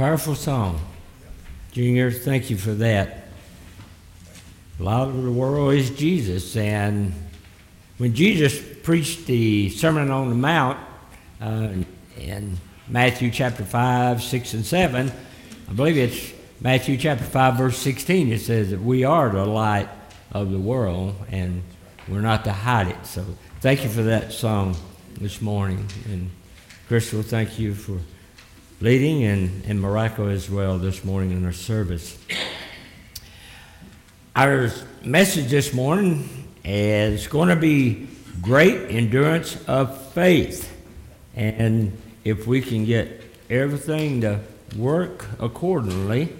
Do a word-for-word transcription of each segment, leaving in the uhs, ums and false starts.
Powerful song. Junior, thank you for that. The light of the world is Jesus, and when Jesus preached the Sermon on the Mount uh, in Matthew chapter five, six, and seven, I believe it's Matthew chapter five, verse sixteen, it says that we are the light of the world, and we're not to hide it. So thank you for that song this morning. And Crystal, thank you for leading, and, and Morocco as well this morning in our service. Our message this morning is going to be great endurance of faith. And if we can get everything to work accordingly.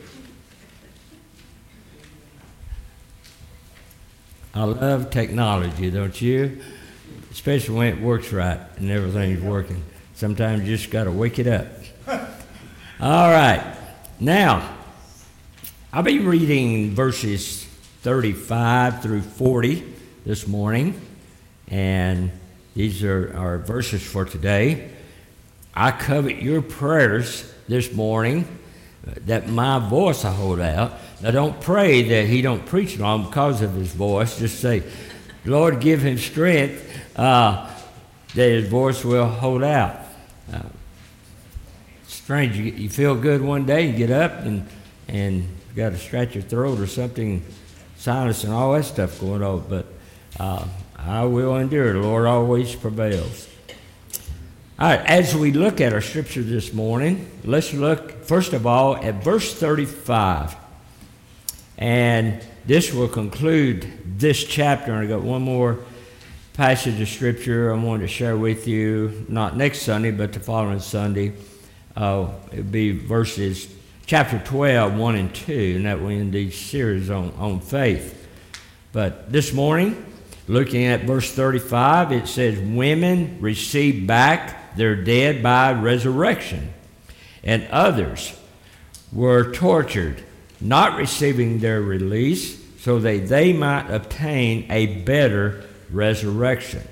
I love technology, don't you? Especially when it works right and everything's working. Sometimes you just got to wake it up. All right. Now, I'll be reading verses thirty-five through forty this morning. And these are our verses for today. I covet your prayers this morning that my voice I hold out. Now, don't pray that he don't preach long because of his voice. Just say, Lord, give him strength uh, that his voice will hold out. Uh, strange, you, you feel good one day, you get up and and you got to scratch your throat or something, sinus and all that stuff going on. But uh, I will endure. The Lord always prevails. All right, as we look at our scripture this morning, let's look first of all at verse thirty-five. And this will conclude this chapter. And I got one more passage of scripture I wanted to share with you, not next Sunday, but the following Sunday. Uh, it'll be verses chapter twelve, one and two, and that will end the series on, on faith. But this morning, looking at verse thirty-five, it says, women receive back their dead by resurrection, and others were tortured, not receiving their release, so that they might obtain a better resurrection.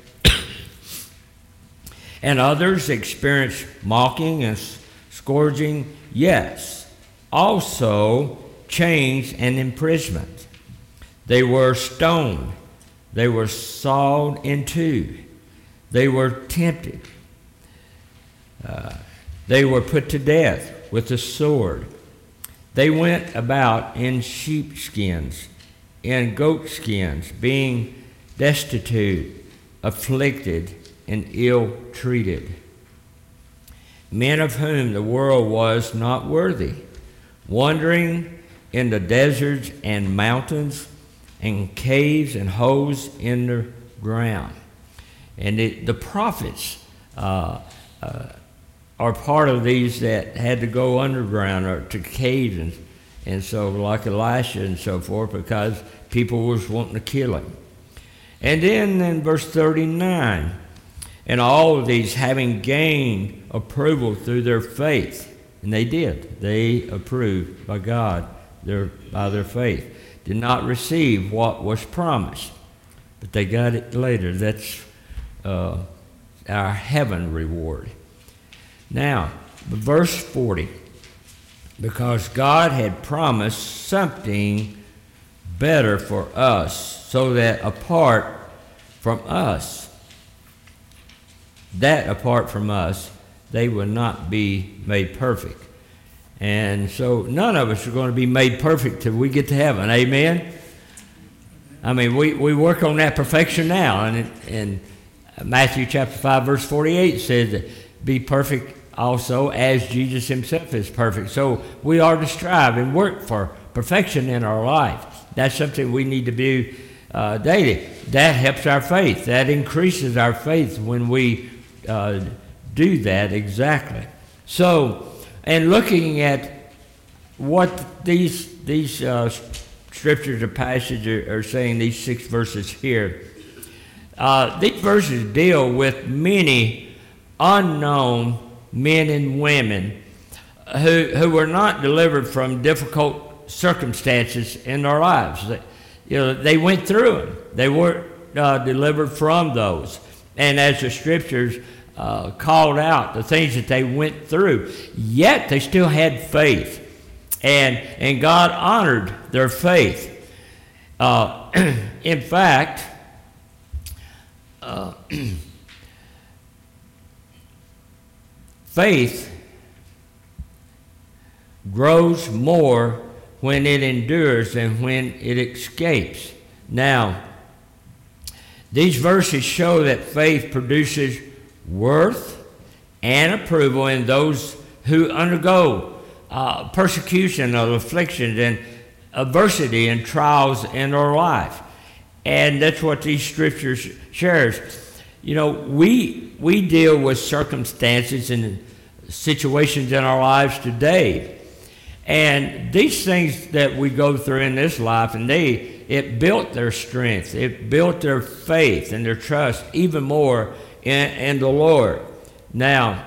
And others experienced mocking and scourging, yes, also chains and imprisonment. They were stoned. They were sawed in two. They were tempted. Uh, they were put to death with the sword. They went about in sheepskins, in goatskins, being destitute, afflicted, and ill-treated. Men of whom the world was not worthy, wandering in the deserts and mountains, and caves and holes in the ground. And it, the prophets uh, uh, are part of these that had to go underground or to caves, and, and so like Elisha and so forth, because people was wanting to kill him. And then in verse thirty-nine, and all of these having gained approval through their faith, and they did, they approved by God their, by their faith, did not receive what was promised, but they got it later. That's uh, our heaven reward. Now, verse forty, because God had promised something better for us, so that apart from us, that apart from us, they would not be made perfect. And so none of us are going to be made perfect till we get to heaven. Amen? I mean, we, we work on that perfection now. And in Matthew chapter five, verse forty-eight says that be perfect also as Jesus himself is perfect. So we are to strive and work for perfection in our life. That's something we need to do uh, daily. That helps our faith. That increases our faith when we uh, do that exactly. So, and looking at what these these uh, scriptures or passages are, are saying, these six verses here, uh, these verses deal with many unknown men and women who who were not delivered from difficult circumstances in their lives. They, you know, they went through them. They weren't uh, delivered from those. And as the scriptures uh, called out the things that they went through, yet they still had faith. And, and God honored their faith. Uh, in fact, uh, faith grows more when it endures than when it escapes. Now, these verses show that faith produces worth and approval in those who undergo uh, persecution or afflictions and adversity and trials in their life. And that's what these scriptures shares. You know, we we deal with circumstances and situations in our lives today. And these things that we go through in this life, and they it built their strength, it built their faith and their trust even more in, in the Lord. Now,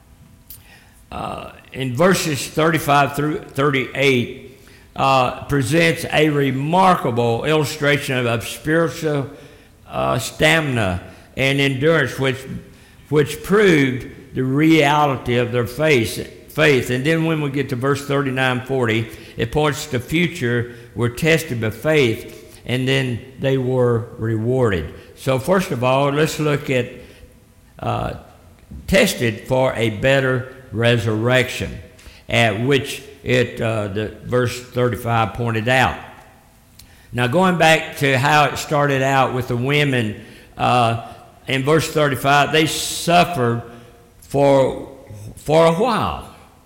uh, in verses thirty-five through thirty-eight, uh, presents a remarkable illustration of, of spiritual uh, stamina and endurance, which which proved the reality of their faith. Faith. And then when we get to verse thirty-nine, forty, it points to the future, were tested by faith, and then they were rewarded. So first of all, let's look at uh, tested for a better resurrection, at which it uh, the verse thirty-five pointed out. Now going back to how it started out with the women, uh, in verse thirty-five, they suffered for for a while.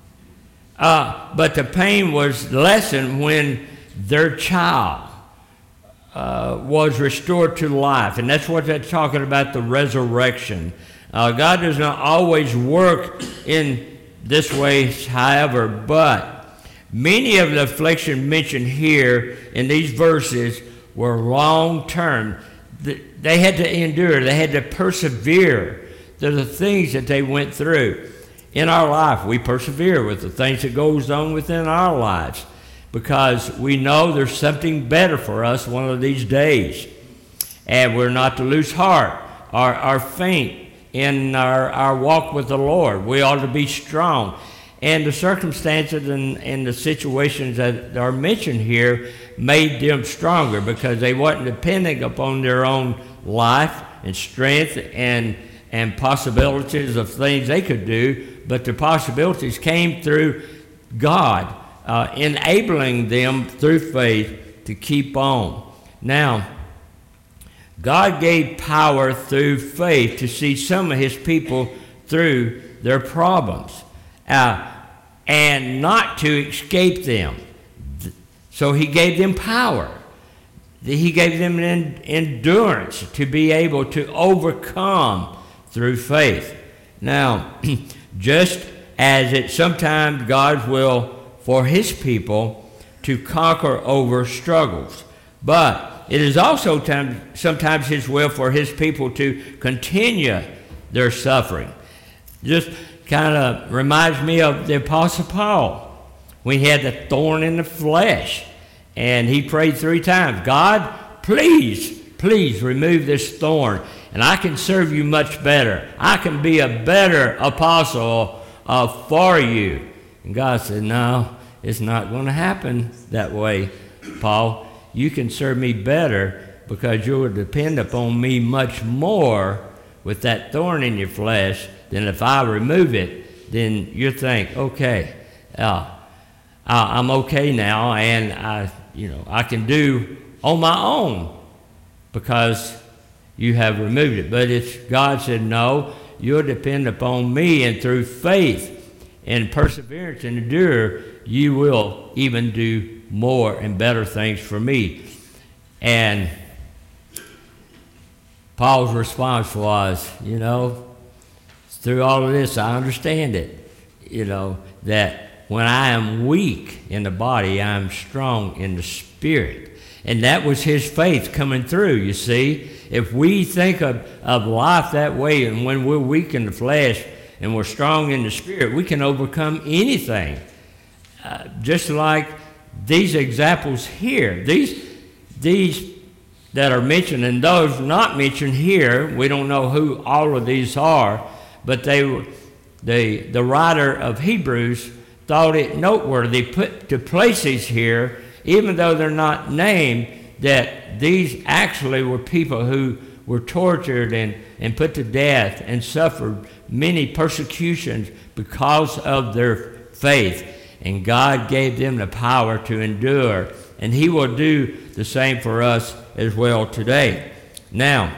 Uh, but the pain was lessened when their child uh, was restored to life. And that's what they're talking about, the resurrection. Uh, God does not always work in this way, however, but many of the afflictions mentioned here in these verses were long-term. They had to endure. They had to persevere to the things that they went through. In our life, we persevere with the things that goes on within our lives because we know there's something better for us one of these days. And we're not to lose heart or, or faint in our, our walk with the Lord. We ought to be strong. And the circumstances and, and the situations that are mentioned here made them stronger because they wasn't depending upon their own life and strength and, and possibilities of things they could do, but the possibilities came through God, uh, enabling them through faith to keep on. Now, God gave power through faith to see some of his people through their problems uh, and not to escape them. So he gave them power. He gave them an endurance to be able to overcome through faith. Now, just as it's sometimes God's will for his people to conquer over struggles, but it is also time, sometimes his will for his people to continue their suffering. Just kind of reminds me of the Apostle Paul when he had the thorn in the flesh, and he prayed three times, God, please, please remove this thorn, and I can serve you much better. I can be a better apostle uh, for you. And God said, no, it's not going to happen that way, Paul. You can serve me better because you'll depend upon me much more with that thorn in your flesh than if I remove it. Then you think, okay, uh, I'm okay now, and I, you know, I can do on my own because you have removed it. But it's God said, no, you'll depend upon me, and through faith and perseverance and endure, you will even do more and better things for me. And Paul's response was, you know, through all of this, I understand it, you know, that when I am weak in the body, I am strong in the spirit. And that was his faith coming through, you see. If we think of, of life that way, and when we're weak in the flesh and we're strong in the spirit, we can overcome anything. Uh, just like these examples here, these, these that are mentioned and those not mentioned here, we don't know who all of these are, but they were, the, the writer of Hebrews thought it noteworthy put to places here, even though they're not named, that these actually were people who were tortured and, and put to death and suffered many persecutions because of their faith. And God gave them the power to endure. And he will do the same for us as well today. Now,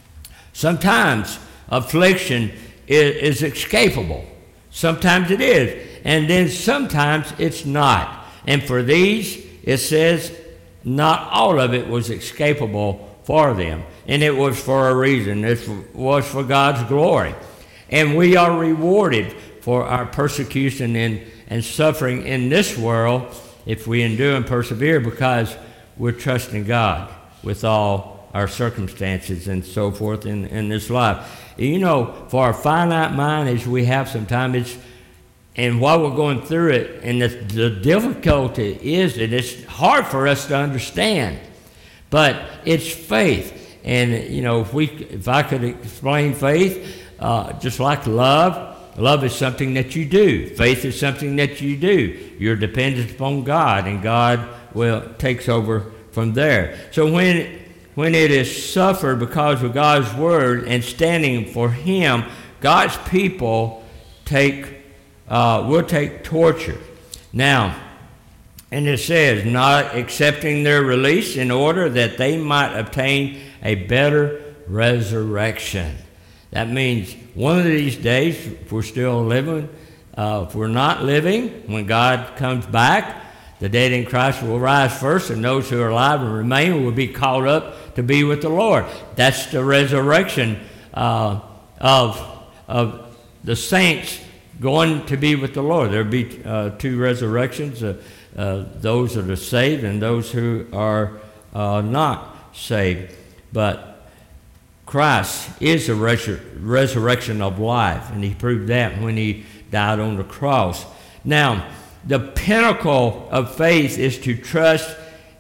sometimes affliction is, is escapable. Sometimes it is. And then sometimes it's not. And for these, it says not all of it was escapable for them. And it was for a reason. It was for God's glory. And we are rewarded for our persecution and, and suffering in this world if we endure and persevere, because we're trusting God with all our circumstances and so forth in, in this life. You know, for a finite mind as we have sometimes, it's, and while we're going through it, and the, the difficulty is that it's hard for us to understand, but it's faith. And, you know, if, we, if I could explain faith, uh, just like love, love is something that you do. Faith is something that you do. You're dependent upon God, and God will takes over from there. So when, when it is suffered because of God's word and standing for him, God's people take uh, will take torture. Now, and it says, not accepting their release in order that they might obtain a better resurrection. That means one of these days, if we're still living, uh, if we're not living, when God comes back, the dead in Christ will rise first, and those who are alive and remain will be caught up to be with the Lord. That's the resurrection uh, of, of the saints going to be with the Lord. There'll be uh, two resurrections, uh, uh, those that are saved and those who are uh, not saved. But Christ is the resur- resurrection of life, and he proved that when he died on the cross. Now, the pinnacle of faith is to trust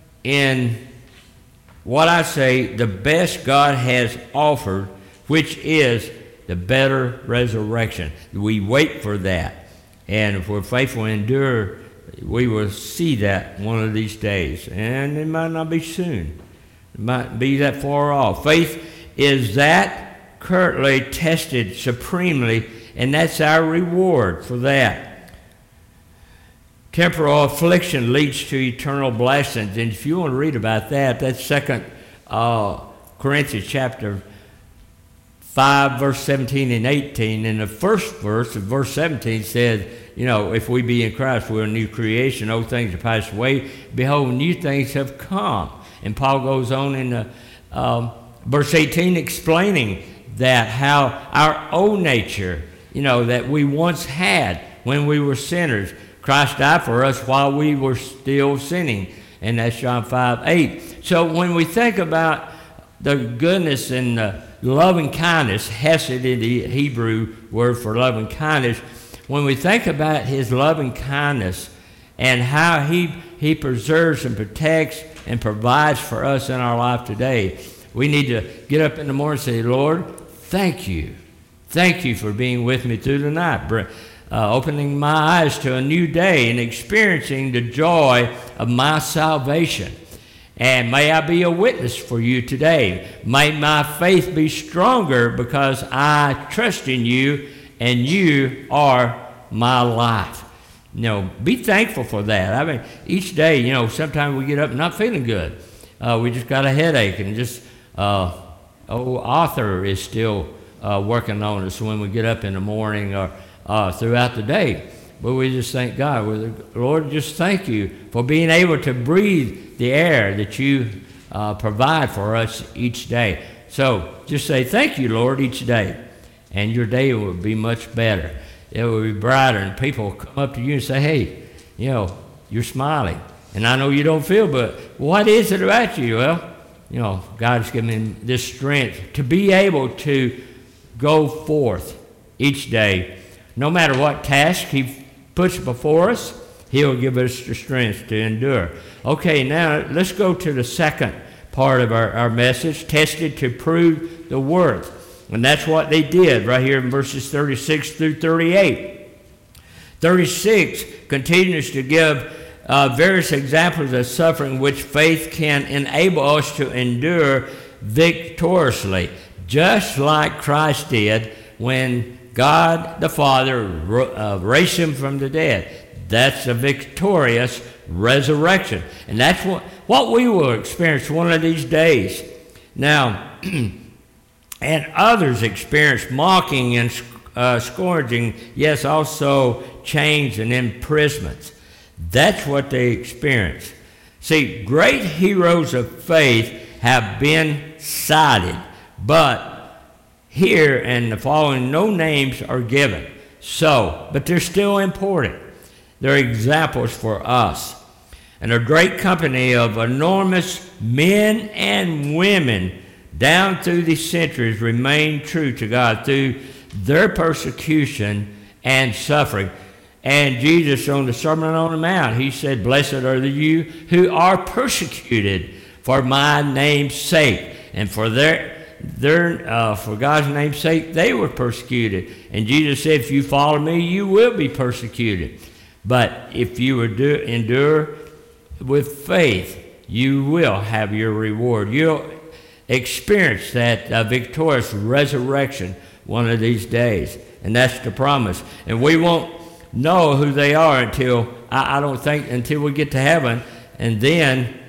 in what I say the best God has offered, which is the better resurrection. We wait for that. And if we're faithful and endure, we will see that one of these days. And it might not be soon. It might be that far off. Faith is that currently tested supremely, and that's our reward for that. Temporal affliction leads to eternal blessings. And if you want to read about that, that's Second uh, Corinthians chapter five, verse seventeen and eighteen. And the first verse, of verse seventeen, says, you know, if we be in Christ, we're a new creation. Old things are passed away. Behold, new things have come. And Paul goes on in the, um, verse eighteen, explaining that how our old nature, you know, that we once had when we were sinners, Christ died for us while we were still sinning. And that's John five, eight. So when we think about the goodness and the loving kindness, hesed is the Hebrew word for loving kindness, when we think about his loving kindness and how he, he preserves and protects and provides for us in our life today, we need to get up in the morning and say, Lord, thank you. Thank you for being with me through the night, uh, opening my eyes to a new day and experiencing the joy of my salvation. And may I be a witness for you today. May my faith be stronger because I trust in you and you are my life. You know, be thankful for that. I mean, each day, you know, sometimes we get up not feeling good. Uh, we just got a headache, and just, uh, old Arthur is still uh, working on us when we get up in the morning or uh, throughout the day. But we just thank God. We're, Lord, just thank you for being able to breathe the air that you uh, provide for us each day. So just say, thank you, Lord, each day. And your day will be much better. It will be brighter, and people will come up to you and say, hey, you know, you're smiling. And I know you don't feel, but what is it about you? Well, you know, God's given me this strength to be able to go forth each day. No matter what task he puts before us, he'll give us the strength to endure. Okay, now let's go to the second part of our, our message, tested to prove the worth. And that's what they did right here in verses thirty-six through thirty-eight. thirty-six continues to give uh, various examples of suffering which faith can enable us to endure victoriously, just like Christ did when God the Father uh, raised him from the dead. That's a victorious resurrection. And that's what, what we will experience one of these days. Now, and others experience mocking and uh, scourging, yes, also chains and imprisonments. That's what they experience. See, great heroes of faith have been cited, but here and the following, no names are given. So, but they're still important. They're examples for us. And a great company of enormous men and women down through the centuries remained true to God through their persecution and suffering. And Jesus on the Sermon on the Mount, he said, "Blessed are the you who are persecuted for my name's sake." And for their, their uh, for God's name's sake, they were persecuted. And Jesus said, "If you follow me, you will be persecuted. But if you endure with faith, you will have your reward." You'll experience that uh, victorious resurrection one of these days. And that's the promise. And we won't know who they are until, I, I don't think, until we get to heaven. And then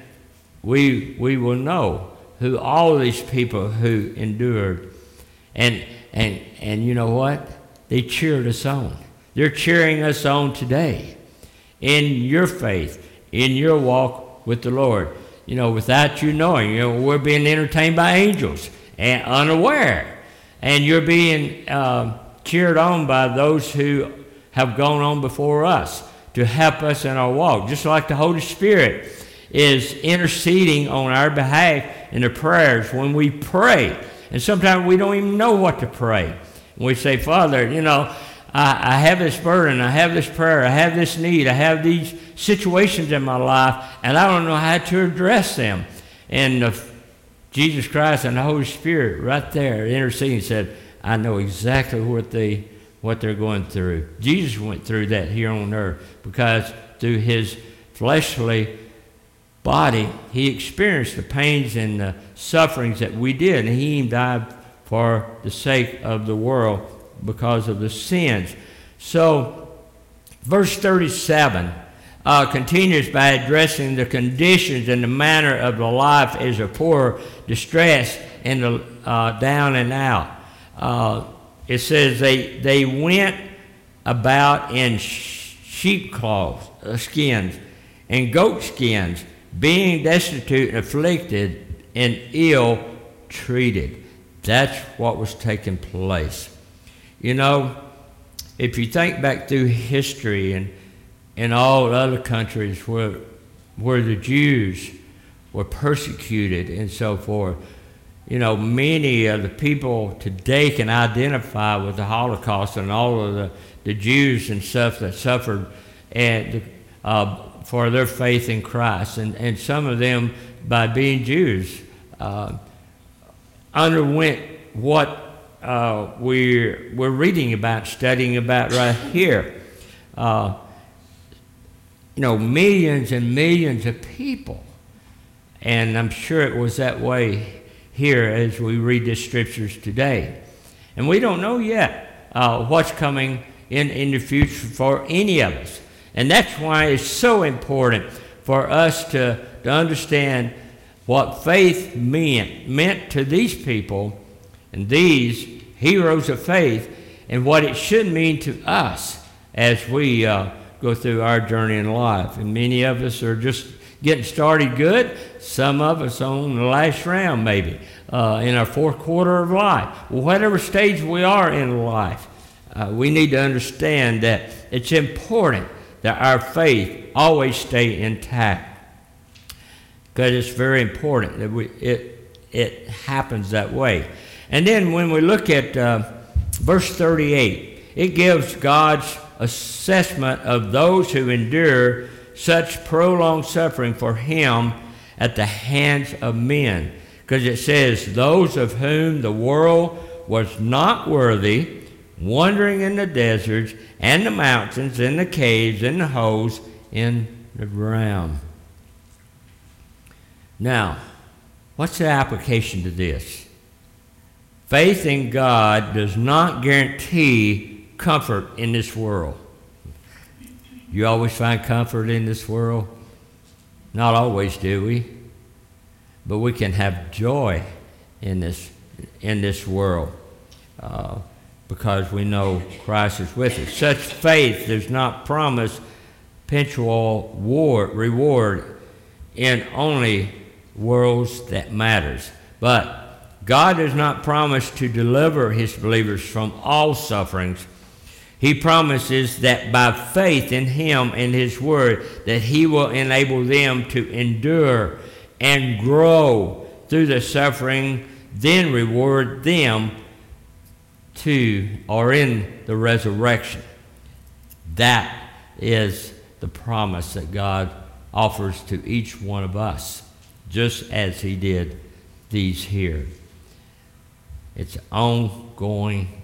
we we will know who all of these people who endured. And, and, and you know what? They cheered us on. They're cheering us on today in your faith, in your walk with the Lord. You know, without you knowing, you know, we're being entertained by angels and unaware. And you're being uh, cheered on by those who have gone on before us to help us in our walk. Just like the Holy Spirit is interceding on our behalf in the prayers when we pray. And sometimes we don't even know what to pray. And we say, "Father, you know, I, I have this burden, I have this prayer, I have this need, I have these situations in my life, and I don't know how to address them." And uh, Jesus Christ and the Holy Spirit right there interceding said, "I know exactly what, they, what they're going through." Jesus went through that here on earth because through his fleshly body, he experienced the pains and the sufferings that we did, and he even died for the sake of the world because of the sins. So, verse thirty-seven uh, continues by addressing the conditions and the manner of the life as a poor, distressed, and the uh, down and out. Uh, it says they they went about in sheep cloths, uh, skins, and goat skins, being destitute and afflicted and ill treated. That's what was taking place. You know, if you think back through history and in all other countries where where the Jews were persecuted and so forth, you know, many of the people today can identify with the Holocaust and all of the, the Jews and stuff that suffered and uh, for their faith in Christ. And, and some of them, by being Jews, uh, underwent what uh, we're, we're reading about, studying about right here. Uh, you know, millions and millions of people. And I'm sure it was that way here as we read the scriptures today. And we don't know yet uh, what's coming in, in the future for any of us. And that's why it's so important for us to, to understand what faith meant, meant to these people and these heroes of faith, and what it should mean to us as we uh, go through our journey in life. And many of us are just getting started good. Some of us on the last round maybe, uh, in our fourth quarter of life. Well, whatever stage we are in life, uh, we need to understand that it's important that our faith always stay intact, because it's very important that we it it happens that way. And then when we look at uh, verse thirty-eight, it gives God's assessment of those who endure such prolonged suffering for him at the hands of men. Because it says, those of whom the world was not worthy, wandering in the deserts and the mountains and the caves and the holes in the ground. Now, what's the application to this? Faith in God does not guarantee comfort in this world. You always find comfort in this world? Not always, do we? But we can have joy in this in this world uh, because we know Christ is with us. Such faith does not promise perpetual reward in only worlds that matters. But God does not promise to deliver his believers from all sufferings. He promises that by faith in him and his word, that he will enable them to endure and grow through the suffering, then reward them to or in the resurrection. That is the promise that God offers to each one of us, just as he did these here. It's an ongoing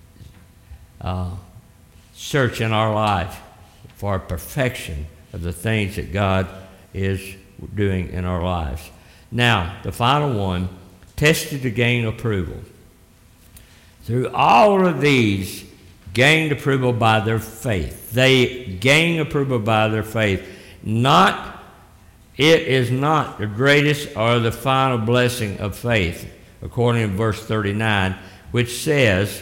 uh, search in our life for perfection of the things that God is doing in our lives. Now, the final one, tested to gain approval. Through all of these, gained approval by their faith. They gain approval by their faith. Not, it is not the greatest or the final blessing of faith, according to verse thirty-nine, which says,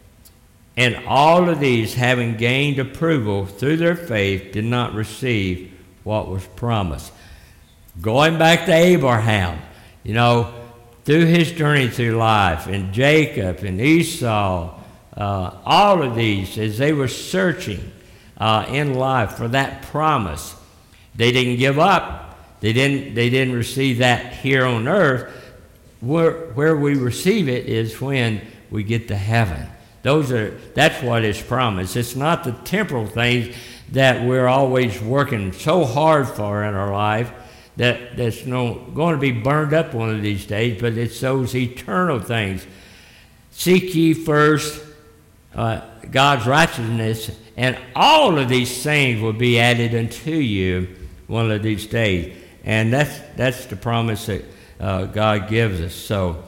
and all of these, having gained approval through their faith, did not receive what was promised. Going back to Abraham, you know, through his journey through life, and Jacob and Esau, uh, all of these, as they were searching uh, in life for that promise, they didn't give up. They didn't, they didn't receive that here on earth. Where, where we receive it is when we get to heaven. Those are, that's what is promised. It's not the temporal things that we're always working so hard for in our life that, that's no, going to be burned up one of these days, but it's those eternal things. Seek ye first uh, God's righteousness, and all of these things will be added unto you one of these days. And that's, that's the promise that uh, God gives us. So,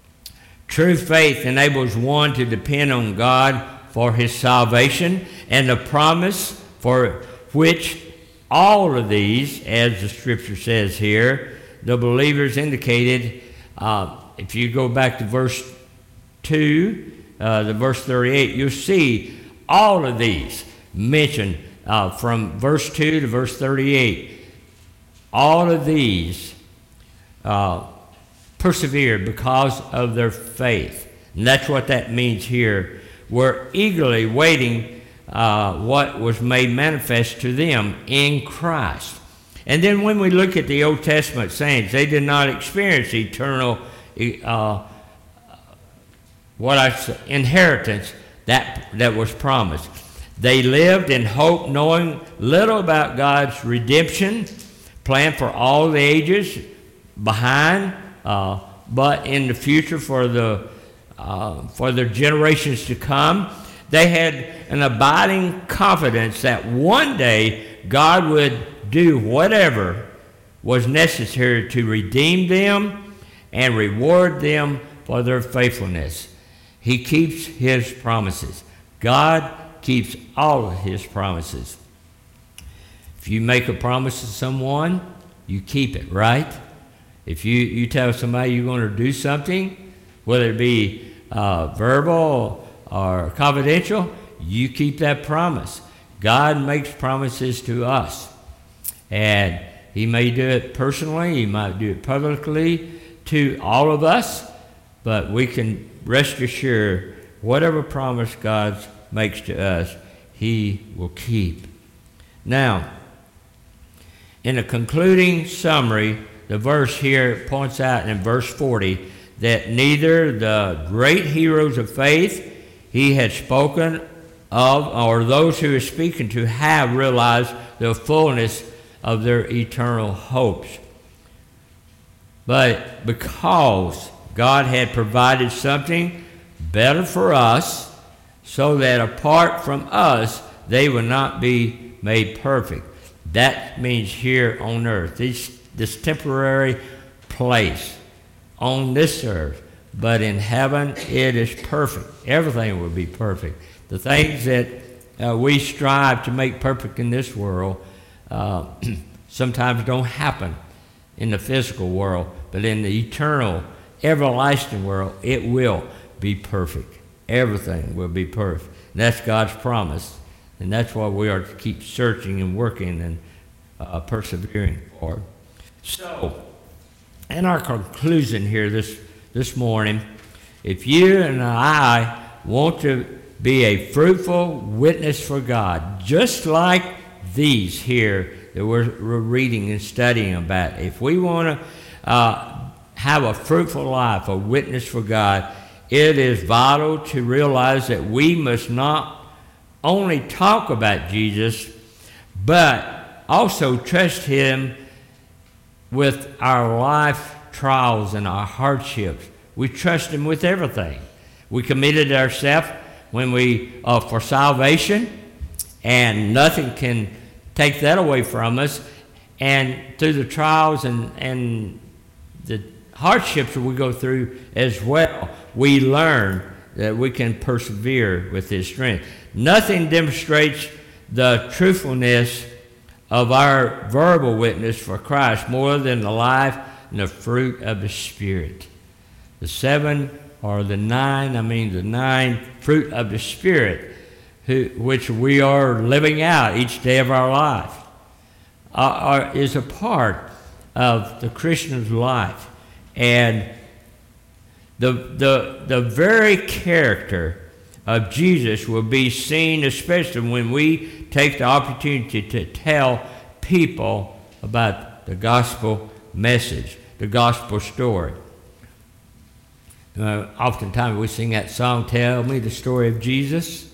true faith enables one to depend on God for his salvation and the promise for which all of these, as the scripture says here, the believers indicated. Uh, if you go back to verse two, uh, the verse thirty-eight, you'll see all of these mentioned uh, from verse two to verse thirty-eight. All of these uh, persevered because of their faith. And that's what that means here. We're eagerly waiting uh, what was made manifest to them in Christ. And then when we look at the Old Testament saints, they did not experience eternal uh, what I say, inheritance that, that was promised. They lived in hope, knowing little about God's redemption plan for all the ages behind, uh, but in the future for the uh, for the generations to come. They had an abiding confidence that one day God would do whatever was necessary to redeem them and reward them for their faithfulness. He keeps his promises. God keeps all of his promises. If you make a promise to someone, you keep it, right? If you, you tell somebody you're going to do something, whether it be uh, verbal or confidential, you keep that promise. God makes promises to us. And he may do it personally, he might do it publicly to all of us, but we can rest assured whatever promise God makes to us, he will keep. Now, in a concluding summary, the verse here points out in verse forty that neither the great heroes of faith he had spoken of or those who are speaking to have realized the fullness of their eternal hopes. But because God had provided something better for us, so that apart from us, they will not be made perfect. That means here on earth, this, this temporary place on this earth. But in heaven, it is perfect. Everything will be perfect. The things that uh, we strive to make perfect in this world uh, sometimes don't happen in the physical world, but in the eternal, everlasting world, it will be perfect. Everything will be perfect. And that's God's promise. And that's what we are to keep searching and working and uh, persevering for. So, in our conclusion here this, this morning, if you and I want to be a fruitful witness for God, just like these here that we're, we're reading and studying about, if we want to uh, have a fruitful life, a witness for God, it is vital to realize that we must not only talk about Jesus, but also trust Him with our life trials and our hardships. We trust Him with everything. We committed ourselves when we uh, for salvation, and nothing can take that away from us. And through the trials and, and the hardships that we go through as well, we learn that we can persevere with His strength. Nothing demonstrates the truthfulness of our verbal witness for Christ more than the life and the fruit of the Spirit. The seven or the nine, I mean the nine fruit of the Spirit, who, which we are living out each day of our life, are, are, is a part of the Christian's life. And the, the, the very character of Jesus will be seen, especially when we take the opportunity to tell people about the gospel message, the gospel story. Uh, oftentimes we sing that song, "Tell Me the Story of Jesus."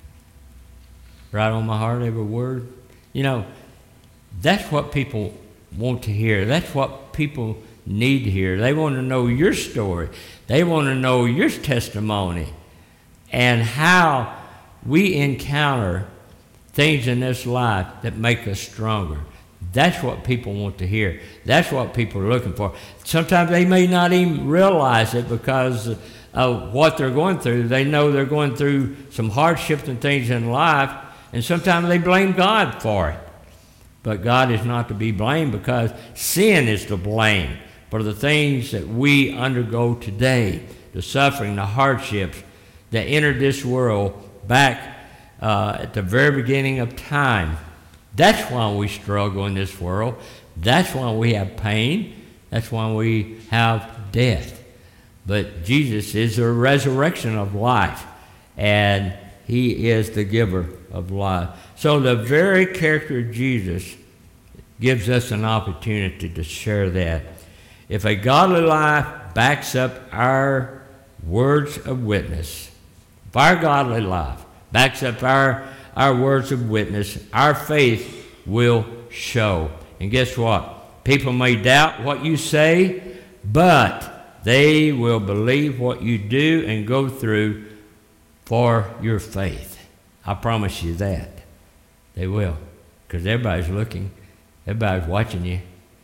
Right on my heart, every word. You know, that's what people want to hear. That's what people need to hear. They want to know your story. They want to know your testimony and how we encounter things in this life that make us stronger. That's what people want to hear. That's what people are looking for. Sometimes they may not even realize it because of what they're going through. They know they're going through some hardships and things in life, and sometimes they blame God for it. But God is not to be blamed, because sin is to blame for the things that we undergo today, the suffering, the hardships that entered this world back uh, at the very beginning of time. That's why we struggle in this world. That's why we have pain. That's why we have death. But Jesus is the resurrection of life, and He is the giver of life. So the very character of Jesus gives us an opportunity to share that. If a godly life backs up our words of witness, if our godly life backs up our, our words of witness, our faith will show. And guess what? People may doubt what you say, but they will believe what you do and go through for your faith. I promise you that. They will, because everybody's looking. Everybody's watching you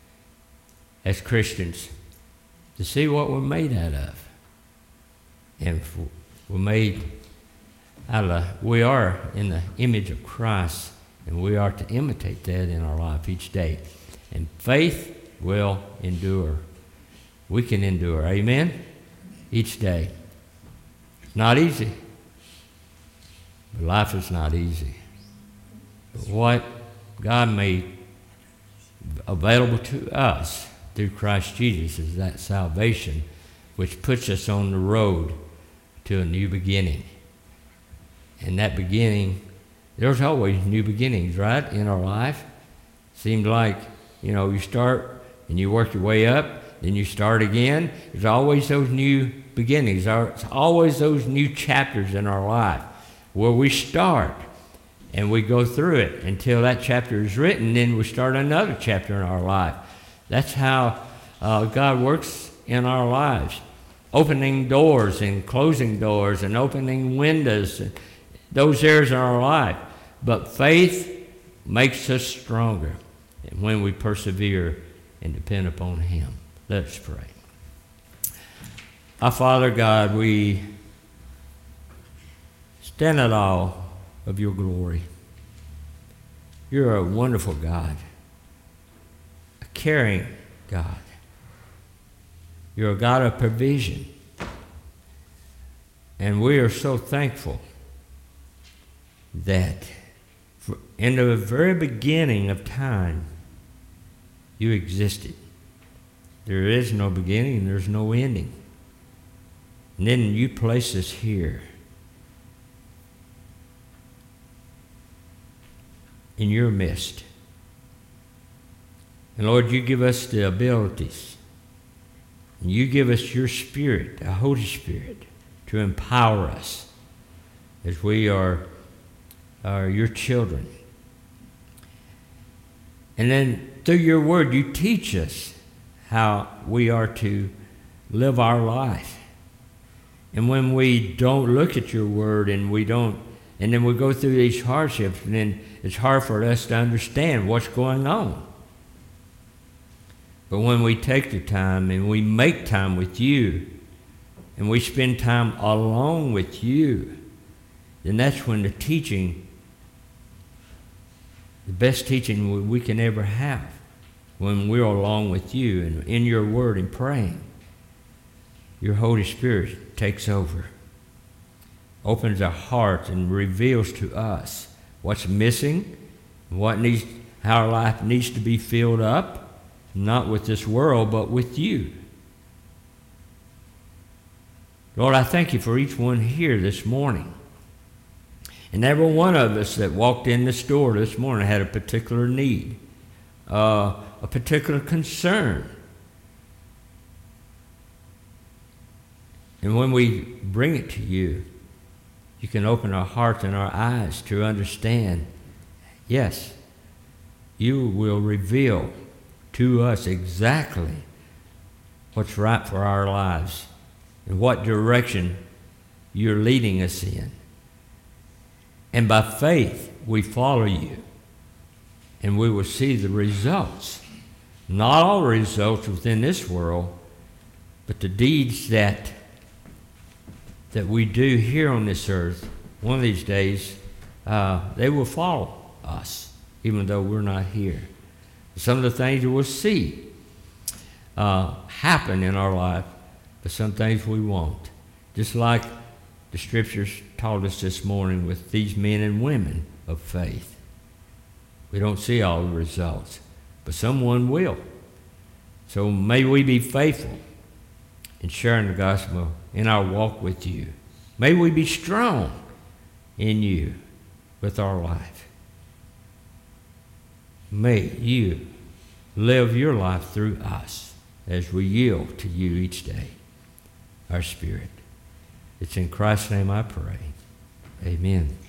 as Christians to see what we're made out of. And we're made out of, we are in the image of Christ, and we are to imitate that in our life each day. And faith will endure. We can endure, amen? Each day. It's not easy. But life is not easy. But what God made available to us through Christ Jesus is that salvation, which puts us on the road to a new beginning. And that beginning, there's always new beginnings, right, in our life. Seems like, you know, you start and you work your way up, then you start again. There's always those new beginnings. There's always those new chapters in our life where we start and we go through it until that chapter is written, then we start another chapter in our life. That's how uh, God works in our lives. opening doors and closing doors and opening windows, and those areas in our life. But faith makes us stronger when we persevere and depend upon Him. Let's pray. Our Father God, we stand in awe of your glory. You're a wonderful God, a caring God. You're a God of provision. And we are so thankful that in the very beginning of time, you existed. There is no beginning, there's no ending. And then you place us here in your midst. And Lord, you give us the abilities. And you give us your Spirit, the Holy Spirit, to empower us as we are, are your children. And then through your word, you teach us how we are to live our life. And when we don't look at your word and we don't, and then we go through these hardships, and then it's hard for us to understand what's going on. But when we take the time and we make time with you, and we spend time alone with you, then that's when the teaching, the best teaching we can ever have, when we're along with you and in your word and praying. Your Holy Spirit takes over, opens our hearts and reveals to us what's missing, what needs, how our life needs to be filled up, not with this world, but with you. Lord, I thank you for each one here this morning. And every one of us that walked in this door this morning had a particular need, uh, a particular concern. And when we bring it to you, you can open our hearts and our eyes to understand, yes, you will reveal to us exactly what's right for our lives and what direction you're leading us in. And by faith, we follow you, and we will see the results. Not all results within this world, but the deeds that that we do here on this earth, one of these days, uh, they will follow us, even though we're not here. Some of the things we'll see uh, happen in our life, but some things we won't. Just like the scriptures taught us this morning with these men and women of faith. We don't see all the results, but someone will. So may we be faithful in sharing the gospel in our walk with you. May we be strong in you with our life. May you live your life through us as we yield to you each day, our spirit. It's in Christ's name I pray. Amen.